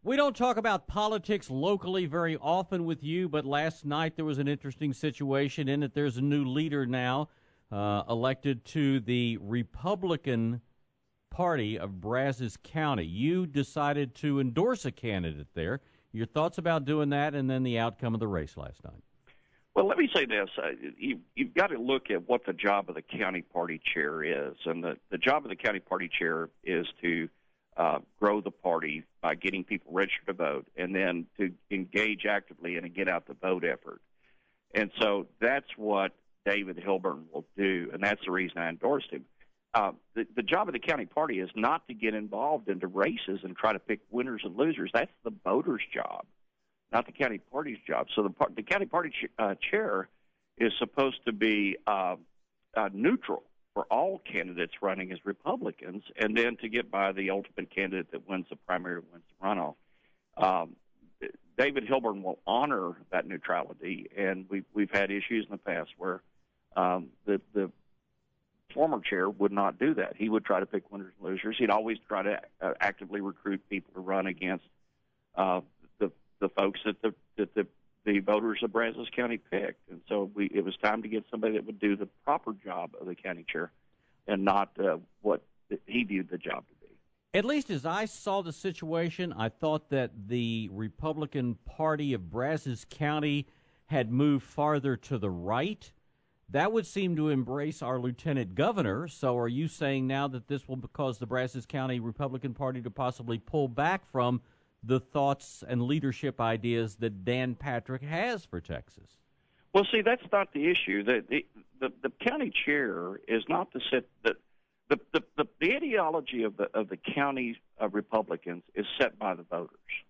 We don't talk about politics locally very often with you, but last night there was an interesting situation in that there's a new leader now uh, elected to the Republican Party of Brazos County. You decided to endorse a candidate there. Your thoughts about doing that and then the outcome of the race last night? Well, let me say this. Uh, you, you've got to look at what the job of the county party chair is. And the, the job of the county party chair is to uh, grow the party by getting people registered to vote and then to engage actively in a get-out-the-vote effort. And so that's what David Hilburn will do, and that's the reason I endorsed him. Uh, the, the job of the county party is not to get involved into races and try to pick winners and losers. That's the voters' job, not the county party's job. So the, the county party ch- uh, chair is supposed to be uh, uh, neutral for all candidates running as Republicans, and then to get by the ultimate candidate that wins the primary, wins the runoff. Um, David Hilburn will honor that neutrality, and we've, we've had issues in the past where um, the, the former chair would not do that. He would try to pick winners and losers. He'd always try to uh, actively recruit people to run against uh, the the folks that the that the, the voters of Brazos County picked. And so we it was time to get somebody that would do the proper job of the county chair and not uh, what he viewed the job to be. At least as I saw the situation, I thought that the Republican Party of Brazos County had moved farther to the right. That would seem to embrace our lieutenant governor. So are you saying now that this will cause the Brazos County Republican Party to possibly pull back from the thoughts and leadership ideas that Dan Patrick has for Texas? Well, see, that's not the issue. The the, the, the county chair is not to set the the, the, the, the ideology of the of the county uh, Republicans is set by the voters,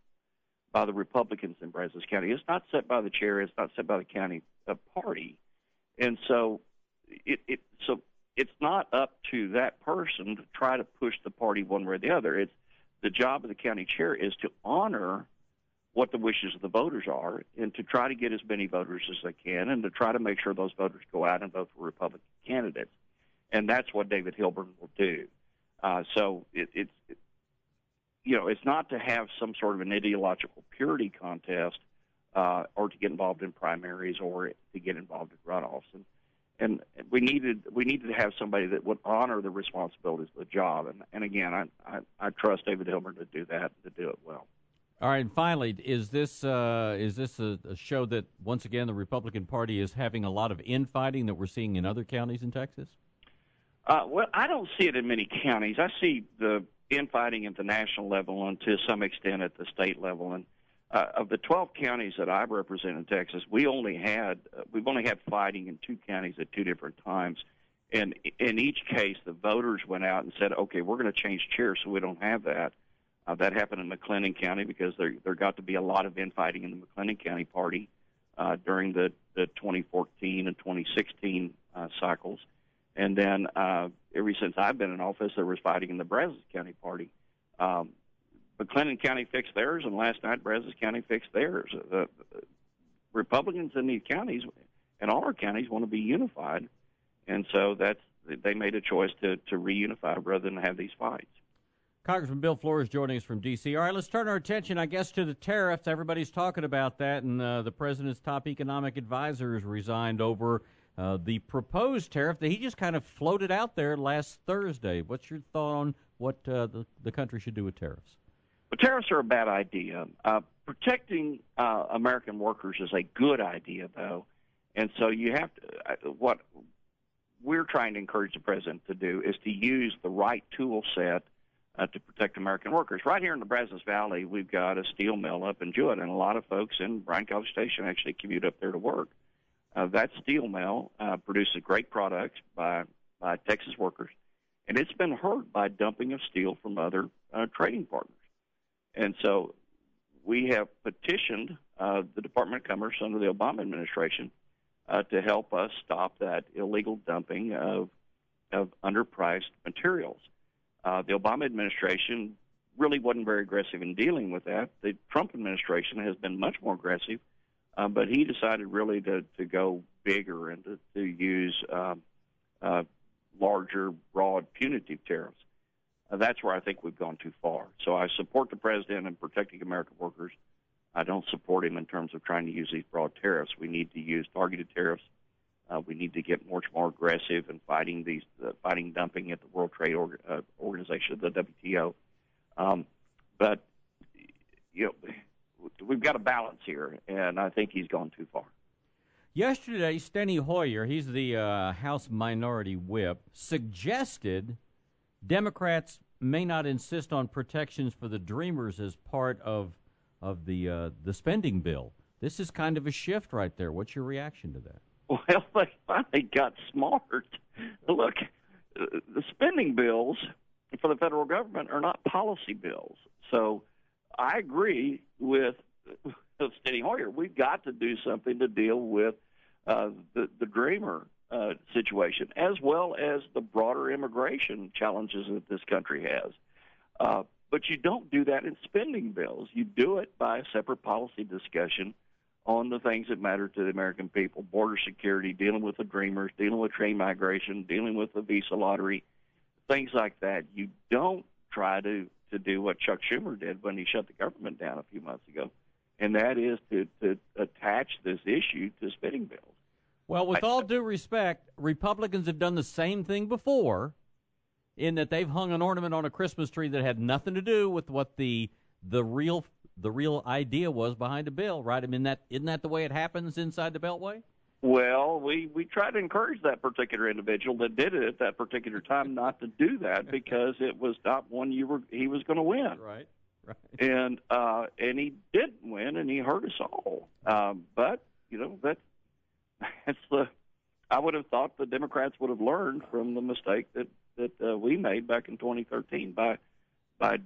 by the Republicans in Brazos County. It's not set by the chair. It's not set by the county uh, party. And so it, it so it's not up to that person to try to push the party one way or the other. It's the job of the county chair is to honor what the wishes of the voters are and to try to get as many voters as they can and to try to make sure those voters go out and vote for Republican candidates. And that's what David Hilburn will do. Uh, so it, it's, it, you know, it's not to have some sort of an ideological purity contest Uh, or to get involved in primaries, or to get involved in runoffs, and and we needed we needed to have somebody that would honor the responsibilities of the job, and and again, I I, I trust David Hilburn to do that and to do it well. All right, and finally, is this uh, is this a, a show that once again the Republican Party is having a lot of infighting that we're seeing in other counties in Texas? Uh, well, I don't see it in many counties. I see the infighting at the national level and to some extent at the state level, and. Uh, of the twelve counties that I represent in Texas, we only had uh, we've only had fighting in two counties at two different times, and in each case, the voters went out and said, "Okay, we're going to change chairs so we don't have that." Uh, that happened in McLennan County because there there got to be a lot of infighting in the McLennan County party uh, during the, the twenty fourteen and twenty sixteen uh, cycles, and then uh, ever since I've been in office, there was fighting in the Brazos County party. Um, McLennan County fixed theirs, and last night Brazos County fixed theirs. The, the Republicans in these counties, and all our counties, want to be unified, and so that's they made a choice to, to reunify rather than have these fights. Congressman Bill Flores joining us from D C All right, let's turn our attention, I guess, to the tariffs. Everybody's talking about that, and uh, the president's top economic advisor has resigned over uh, the proposed tariff that he just kind of floated out there last Thursday. What's your thought on what uh, the, the country should do with tariffs? Well, tariffs are a bad idea. Uh, protecting uh, American workers is a good idea, though. And so you have to, uh, what we're trying to encourage the president to do is to use the right tool set uh, to protect American workers. Right here in the Brazos Valley, we've got a steel mill up in Jewett, and a lot of folks in Bryan College Station actually commute up there to work. Uh, that steel mill uh, produces great products by, by Texas workers, and it's been hurt by dumping of steel from other uh, trading partners. And so we have petitioned uh, the Department of Commerce under the Obama administration uh, to help us stop that illegal dumping of, of underpriced materials. Uh, the Obama administration really wasn't very aggressive in dealing with that. The Trump administration has been much more aggressive, uh, but he decided really to, to go bigger and to, to use uh, uh, larger, broad, punitive tariffs. uh, that's where I think we've gone too far. So I support the president in protecting American workers. I don't support him in terms of trying to use these broad tariffs. We need to use targeted tariffs. Uh, we need to get much more aggressive in fighting these, uh, fighting dumping at the World Trade Org- uh, Organization, the W T O. Um, but you know, we've got a balance here, and I think he's gone too far. Yesterday, Steny Hoyer, he's the uh, House Minority Whip, suggested Democrats may not insist on protections for the Dreamers as part of of the uh, the spending bill. This is kind of a shift right there. What's your reaction to that? Well, they finally got smart. Look, the spending bills for the federal government are not policy bills. So I agree with Steny Hoyer. We've got to do something to deal with uh, the, the Dreamer uh, situation, as well as the broader immigration challenges that this country has. Uh, but you don't do that in spending bills. You do it by a separate policy discussion on the things that matter to the American people: border security, dealing with the Dreamers, dealing with trade migration, dealing with the visa lottery, things like that. You don't try to, to do what Chuck Schumer did when he shut the government down a few months ago, and that is to, to attach this issue to spending bills. Well, with I, all due respect, Republicans have done the same thing before, in that they've hung an ornament on a Christmas tree that had nothing to do with what the the real the real idea was behind the bill, right? I mean, that isn't that the way it happens inside the Beltway? Well, we, we try to encourage that particular individual that did it at that particular time not to do that, because it was not one you were he was going to win. Right, right. And uh, and he didn't win, and he hurt us all. Um, but you know that's that's the I would have thought the Democrats would have learned from the mistake that that uh, we made back in twenty thirteen by by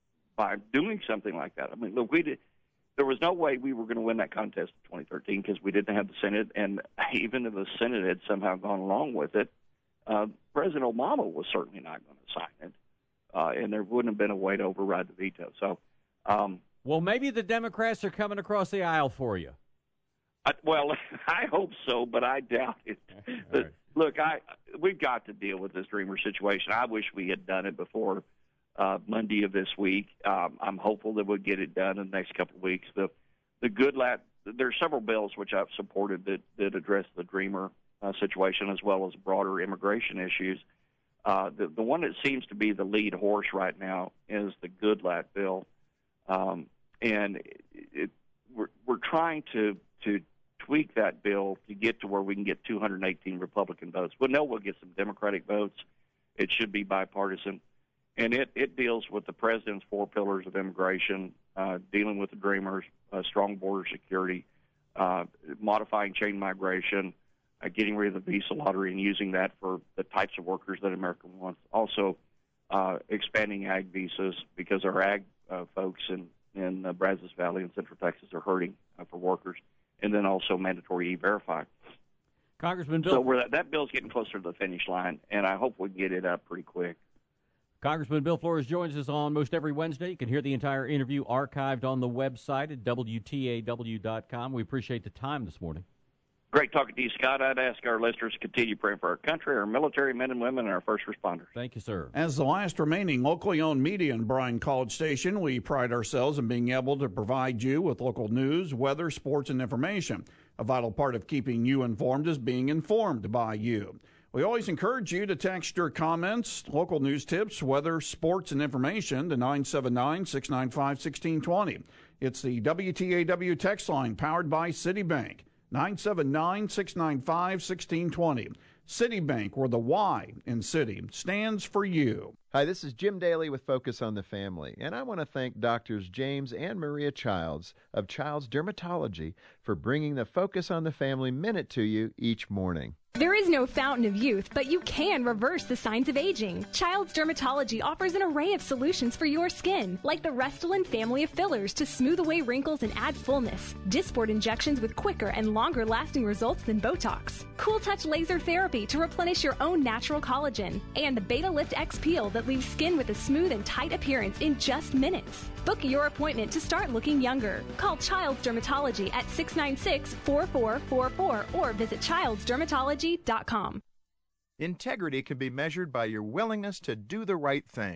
by doing something like that. I mean, look, we did. There was no way we were going to win that contest in twenty thirteen because we didn't have the Senate, and even if the Senate had somehow gone along with it, uh, President Obama was certainly not going to sign it, uh, and there wouldn't have been a way to override the veto. So, um, well, maybe the Democrats are coming across the aisle for you. I, well, I hope so, but I doubt it. But, look, I we've got to deal with this Dreamer situation. I wish we had done it before Uh, Monday of this week. Um, I'm hopeful that we'll get it done in the next couple of weeks. The the good lab, there are several bills which I've supported that, that address the Dreamer uh, situation as well as broader immigration issues. Uh, the, the one that seems to be the lead horse right now is the Goodlatte bill. Um, and it, it, we're, we're trying to, to tweak that bill to get to where we can get two hundred eighteen Republican votes. We know we'll get some Democratic votes. It should be bipartisan. And it, it deals with the president's four pillars of immigration, uh, dealing with the Dreamers, uh, strong border security, uh, modifying chain migration, uh, getting rid of the visa lottery and using that for the types of workers that America wants. Also, uh, expanding ag visas because our ag uh, folks in, in uh, Brazos Valley and Central Texas are hurting uh, for workers. And then also mandatory E-Verify. Congressman Bill. So we're, that, that bill's getting closer to the finish line, and I hope we can get it up pretty quick. Congressman Bill Flores joins us on most every Wednesday. You can hear the entire interview archived on the website at W T A W dot com. We appreciate the time this morning. Great talking to you, Scott. I'd ask our listeners to continue praying for our country, our military men and women, and our first responders. Thank you, sir. As the last remaining locally owned media in Bryan College Station, we pride ourselves in being able to provide you with local news, weather, sports, and information. A vital part of keeping you informed is being informed by you. We always encourage you to text your comments, local news tips, weather, sports, and information to nine seven nine, six nine five, one six two zero. It's the W T A W text line powered by Citibank, nine seven nine, six nine five, one six two zero. Citibank, where the Y in City stands for you. Hi, this is Jim Daly with Focus on the Family, and I want to thank Doctors James and Maria Childs of Childs Dermatology for bringing the Focus on the Family Minute to you each morning. There is no fountain of youth, but you can reverse the signs of aging. Child's Dermatology offers an array of solutions for your skin, like the Restylane family of fillers to smooth away wrinkles and add fullness, Dysport injections with quicker and longer-lasting results than Botox, Cool Touch laser therapy to replenish your own natural collagen, and the Beta Lift X peel that leaves skin with a smooth and tight appearance in just minutes. Book your appointment to start looking younger. Call Child's Dermatology at six nine six, four four four four or visit childs dermatology dot com. Integrity can be measured by your willingness to do the right thing.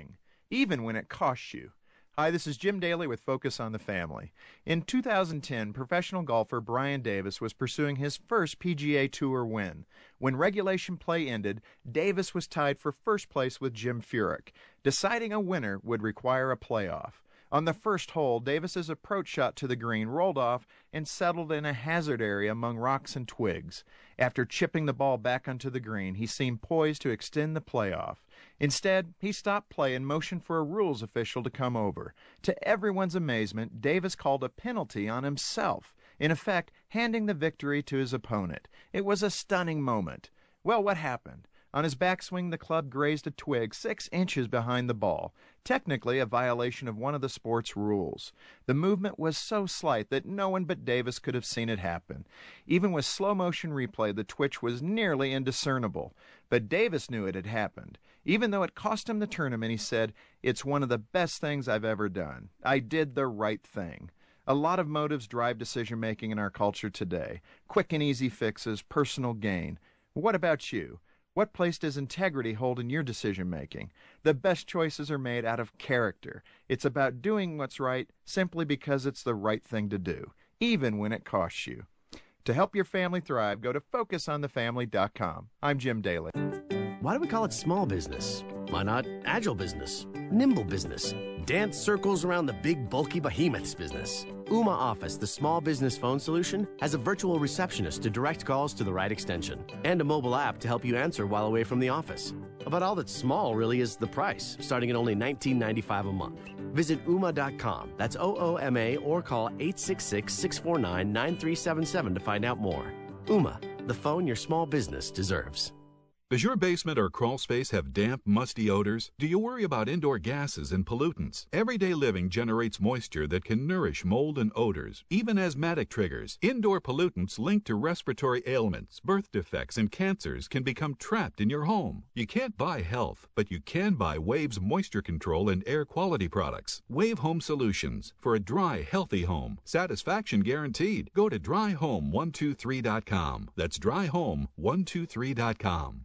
even when it costs you. Hi, this is Jim Daly with Focus on the Family. In two thousand ten, professional golfer Brian Davis was pursuing his first P G A Tour win. When regulation play ended, Davis was tied for first place with Jim Furyk. Deciding a winner would require a playoff. On the first hole, Davis's approach shot to the green rolled off and settled in a hazard area among rocks and twigs. After chipping the ball back onto the green, he seemed poised to extend the playoff. Instead, he stopped play and motioned for a rules official to come over. To everyone's amazement, Davis called a penalty on himself, in effect handing the victory to his opponent. It was a stunning moment. Well, what happened? On his backswing, the club grazed a twig six inches behind the ball, technically a violation of one of the sport's rules. The movement was so slight that no one but Davis could have seen it happen. Even with slow-motion replay, the twitch was nearly indiscernible. But Davis knew it had happened. Even though it cost him the tournament, he said, "It's one of the best things I've ever done. I did the right thing." A lot of motives drive decision-making in our culture today. Quick and easy fixes, personal gain. What about you? What place does integrity hold in your decision-making? The best choices are made out of character. It's about doing what's right simply because it's the right thing to do, even when it costs you. To help your family thrive, go to focus on the family dot com. I'm Jim Daly. Why do we call it small business? Why not agile business, nimble business, dance circles around the big, bulky behemoths business? Ooma Office, the small business phone solution, has a virtual receptionist to direct calls to the right extension and a mobile app to help you answer while away from the office. But all that's small really is the price, starting at only nineteen ninety-five dollars a month. Visit ooma dot com, that's O O M A, or call eight six six, six four nine, nine three seven seven to find out more. Ooma, the phone your small business deserves. Does your basement or crawl space have damp, musty odors? Do you worry about indoor gases and pollutants? Everyday living generates moisture that can nourish mold and odors, even asthmatic triggers. Indoor pollutants linked to respiratory ailments, birth defects, and cancers can become trapped in your home. You can't buy health, but you can buy Wave's moisture control and air quality products. Wave Home Solutions, for a dry, healthy home. Satisfaction guaranteed. Go to dry home one two three dot com. That's dry home one two three dot com.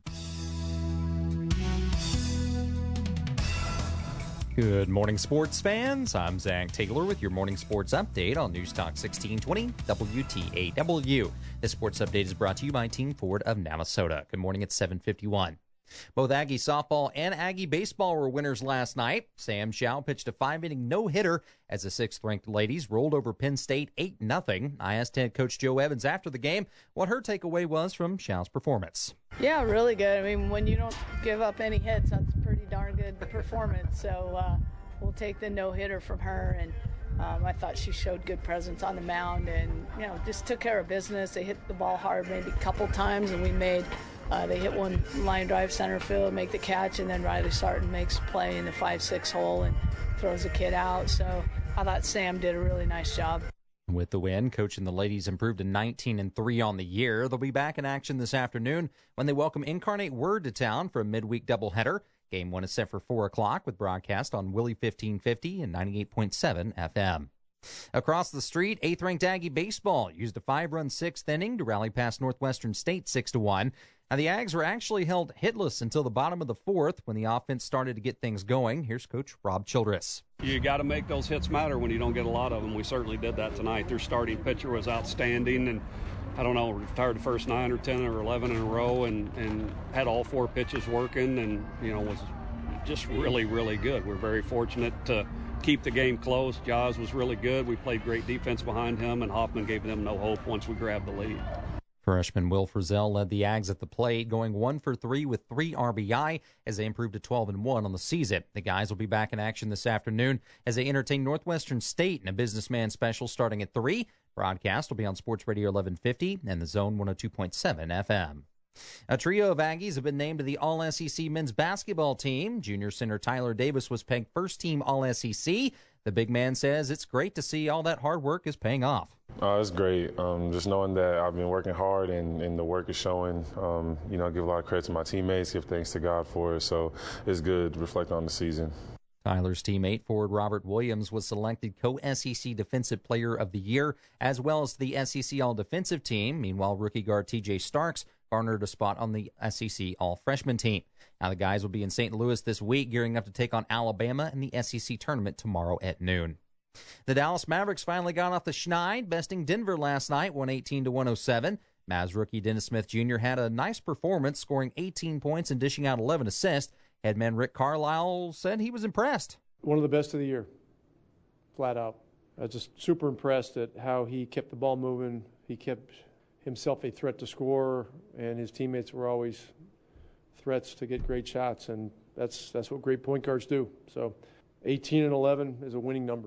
Good morning, sports fans. I'm Zach Taylor with your morning sports update on News Talk sixteen twenty W T A W. This sports update is brought to you by Team Ford of Navasota. Good morning at seven fifty-one. Both Aggie softball and Aggie baseball were winners last night. Sam Shao pitched a five-inning no-hitter as the sixth-ranked ladies rolled over Penn State eight nothing. I asked head coach Jo Evans after the game what her takeaway was from Shao's performance. Yeah, really good. I mean, when you don't give up any hits, that's a pretty darn good performance. So uh, we'll take the no-hitter from her, and um, I thought she showed good presence on the mound and, you know, just took care of business. They hit the ball hard maybe a couple times, and we made uh, they hit one line drive center field, make the catch, and then Riley Sarton makes a play in the five six hole and throws the kid out. So I thought Sam did a really nice job. With the win, coaching the ladies improved to nineteen and three on the year. They'll be back in action this afternoon when they welcome Incarnate Word to town for a midweek doubleheader. Game one is set for four o'clock with broadcast on Willie fifteen fifty and ninety-eight point seven F M. Across the street, eighth-ranked Aggie baseball used a five-run sixth inning to rally past Northwestern State six to one. Now, the Ags were actually held hitless until the bottom of the fourth when the offense started to get things going. Here's Coach Rob Childress. You got to make those hits matter when you don't get a lot of them. We certainly did that tonight. Their starting pitcher was outstanding, and I don't know, retired the first nine or ten or eleven in a row and, and had all four pitches working and, you know, was just really, really good. We're very fortunate to keep the game close. Jaws was really good. We played great defense behind him, and Hoffman gave them no hope once we grabbed the lead. Freshman Will Frizzell led the Ags at the plate, going one for three with three R B I as they improved to twelve and one on the season. The guys will be back in action this afternoon as they entertain Northwestern State in a businessman special starting at three. Broadcast will be on Sports Radio eleven fifty and the Zone one oh two point seven F M. A trio of Aggies have been named to the All-S E C men's basketball team. Junior center Tyler Davis was pegged first-team All-S E C. The big man says it's great to see all that hard work is paying off. Uh, it's great. Um, just knowing that I've been working hard and, and the work is showing. Um, you know, I give a lot of credit to my teammates, give thanks to God for it. So it's good to reflect on the season. Tyler's teammate, forward Robert Williams, was selected co-S E C Defensive Player of the Year, as well as the S E C All-Defensive Team. Meanwhile, rookie guard T J Starks garnered a spot on the S E C All-Freshman team. Now the guys will be in Saint Louis this week, gearing up to take on Alabama in the S E C tournament tomorrow at noon. The Dallas Mavericks finally got off the schneid, besting Denver last night, one eighteen to one oh seven. Mavs rookie Dennis Smith Junior had a nice performance, scoring eighteen points and dishing out eleven assists. Headman Rick Carlisle said he was impressed. One of the best of the year, flat out. I was just super impressed at how he kept the ball moving. He kept himself a threat to score, and his teammates were always threats to get great shots, and that's that's what great point guards do. So eighteen and eleven is a winning number,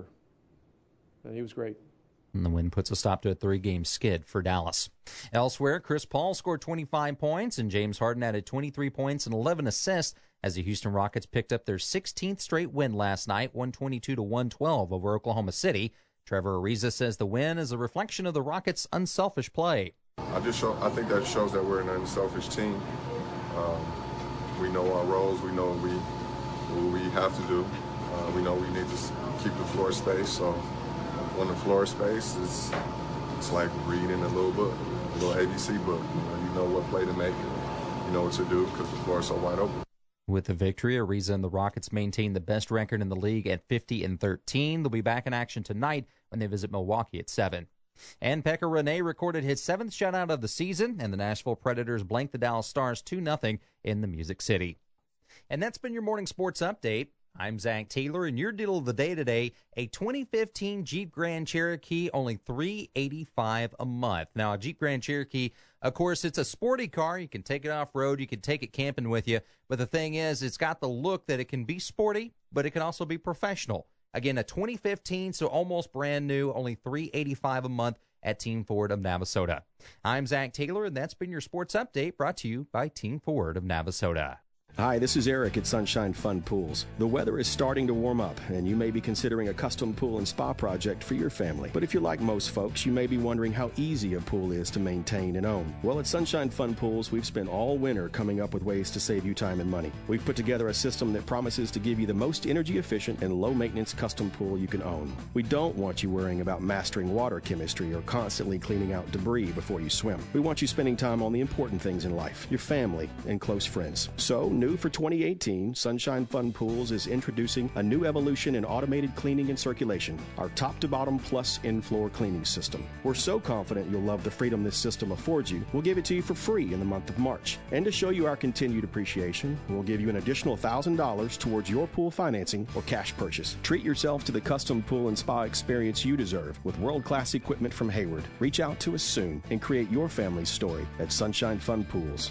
and he was great. And the win puts a stop to a three-game skid for Dallas. Elsewhere, Chris Paul scored twenty-five points, and James Harden added twenty-three points and eleven assists as the Houston Rockets picked up their sixteenth straight win last night, one twenty-two to one twelve over Oklahoma City. Trevor Ariza says the win is a reflection of the Rockets' unselfish play. I just show, I think that shows that we're an unselfish team. Um, we know our roles. We know what we, what we have to do. Uh, we know we need to keep the floor space. So when the floor is space, it's, it's like reading a little book, a little A B C book. You know, you know what play to make, and you know what to do because the floor is so wide open. With the victory, Ariza and the Rockets maintain the best record in the league at fifty and thirteen. They'll be back in action tonight when they visit Milwaukee at seven. And Pekka Rinne recorded his seventh shutout of the season, and the Nashville Predators blanked the Dallas Stars two nothing in the Music City. And that's been your morning sports update. I'm Zach Taylor, and your deal of the day today, a twenty fifteen Jeep Grand Cherokee, only three hundred eighty-five dollars a month. Now, a Jeep Grand Cherokee, of course, it's a sporty car. You can take it off-road. You can take it camping with you. But the thing is, it's got the look that it can be sporty, but it can also be professional. Again, a twenty fifteen, so almost brand new, only three hundred eighty-five dollars a month at Team Ford of Navasota. I'm Zach Taylor, and that's been your sports update brought to you by Team Ford of Navasota. Hi, this is Eric at Sunshine Fun Pools. The weather is starting to warm up, and you may be considering a custom pool and spa project for your family. But if you're like most folks, you may be wondering how easy a pool is to maintain and own. Well, at Sunshine Fun Pools, we've spent all winter coming up with ways to save you time and money. We've put together a system that promises to give you the most energy-efficient and low-maintenance custom pool you can own. We don't want you worrying about mastering water chemistry or constantly cleaning out debris before you swim. We want you spending time on the important things in life, your family and close friends. So, new for twenty eighteen, Sunshine Fun Pools is introducing a new evolution in automated cleaning and circulation, our top-to-bottom plus in-floor cleaning system. We're so confident you'll love the freedom this system affords you, we'll give it to you for free in the month of March. And to show you our continued appreciation, we'll give you an additional one thousand dollars towards your pool financing or cash purchase. Treat yourself to the custom pool and spa experience you deserve with world-class equipment from Hayward. Reach out to us soon and create your family's story at Sunshine Fun Pools.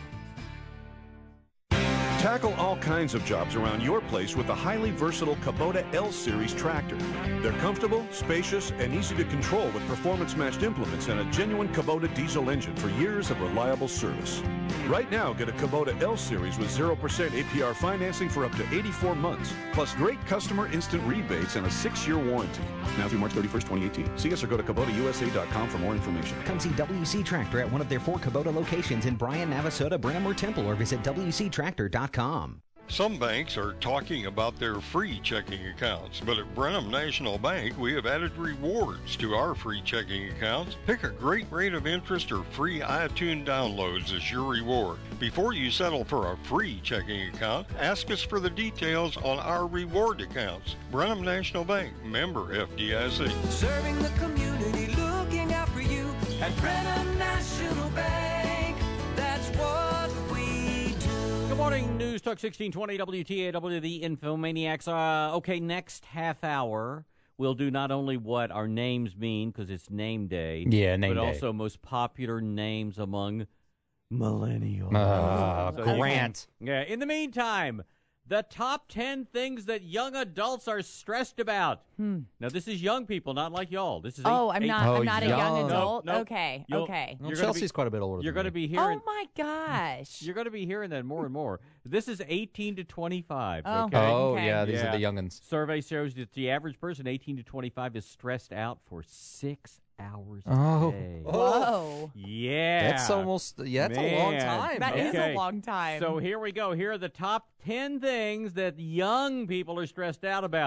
Tackle all kinds of jobs around your place with the highly versatile Kubota L-Series tractor. They're comfortable, spacious, and easy to control with performance-matched implements and a genuine Kubota diesel engine for years of reliable service. Right now, get a Kubota L-Series with zero percent A P R financing for up to eighty-four months, plus great customer instant rebates and a six-year warranty. Now through March thirty-first, twenty eighteen. See us or go to Kubota U S A dot com for more information. Come see W C Tractor at one of their four Kubota locations in Bryan, Navasota, Brenham, or Temple, or visit W C Tractor dot com. Some banks are talking about their free checking accounts, but at Brenham National Bank, we have added rewards to our free checking accounts. Pick a great rate of interest or free iTunes downloads as your reward. Before you settle for a free checking account, ask us for the details on our reward accounts. Brenham National Bank, member F D I C. Serving the community, looking out for you at Brenham National Bank. That's what we do. Good morning, News Talk sixteen twenty W T A W, the Infomaniacs. Uh, okay, next half hour, we'll do not only what our names mean, because it's name day, Yeah, name but day. also most popular names among millennials. Uh, So you Grant. can- yeah, in the meantime, the top ten things that young adults are stressed about. Hmm. Now, this is young people, not like y'all. This is Oh, eight, I'm eight- not. I'm not a young young. adult. No, no. Okay. You'll- okay. Well, You're gonna Chelsea's be- quite a bit older You're than going to me. be hearing. Oh my gosh. You're going to be hearing that more and more. This is eighteen to twenty-five. Oh, okay? Oh, Okay. yeah, these Yeah. are the youngins. Survey shows that the average person, eighteen to twenty-five, is stressed out for six hours a Oh. day. Whoa. Yeah. That's almost, yeah, that's a long Man. time. That is Okay. a long time. So here we go. Here are the top ten things that young people are stressed out about.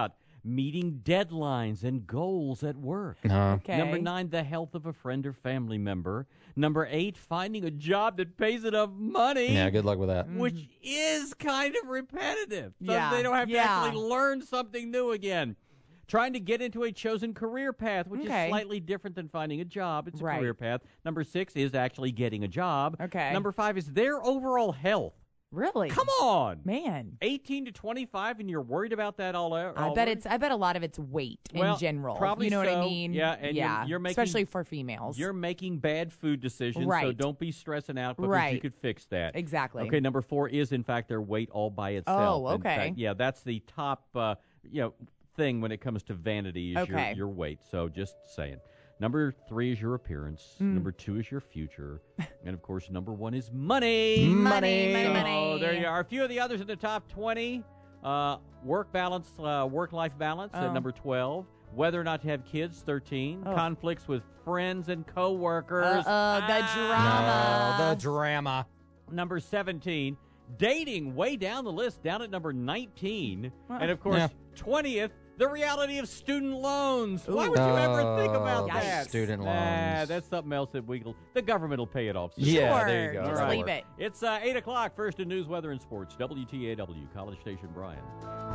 meeting deadlines and goals at work. Uh-huh. Okay. Number nine, the health of a friend or family member. Number eight, finding a job that pays enough money. Yeah, good luck with that. Which is kind of repetitive. So Yeah. they don't have to Yeah. actually learn something new again. Trying to get into a chosen career path, which Okay. is slightly different than finding a job. It's a Right. career path. Number six is actually getting a job. Okay. Number five is their overall health. Really? Come on. Man. eighteen to twenty-five, and you're worried about that all out? I bet it's. I bet a lot of it's weight Well, in general. probably you know what I so. mean? Yeah, and you're- yeah. you're making- especially for females. You're making bad food decisions, so Right. don't be stressing out because you Right. could fix that. Exactly. Okay, number four is, in fact, their weight all by itself. Oh, In okay. fact, yeah, that's the top uh, you know, thing when it comes to vanity is Okay. your, your weight. So just saying. Number three is your appearance. Mm. Number two is your future. And, of course, number one is money. Money, money, So money. there you are. A few of the others in the top twenty. Uh, work balance, uh, work-life balance Oh. at number twelve. Whether or not to have kids, thirteen. Oh. Conflicts with friends and coworkers. Uh-oh, the drama. No, the drama. Number seventeen. Dating, way down the list, down at number nineteen. Well, and, of course, yeah. twentieth, the reality of student loans. Why would you ever think about Oh, that? student Nah, loans. that's something else that we the government will pay it off soon. Yeah, Sure, there you go. just All right. leave it. It's uh, eight o'clock, first in news, weather, and sports. W T A W, College Station, Bryan.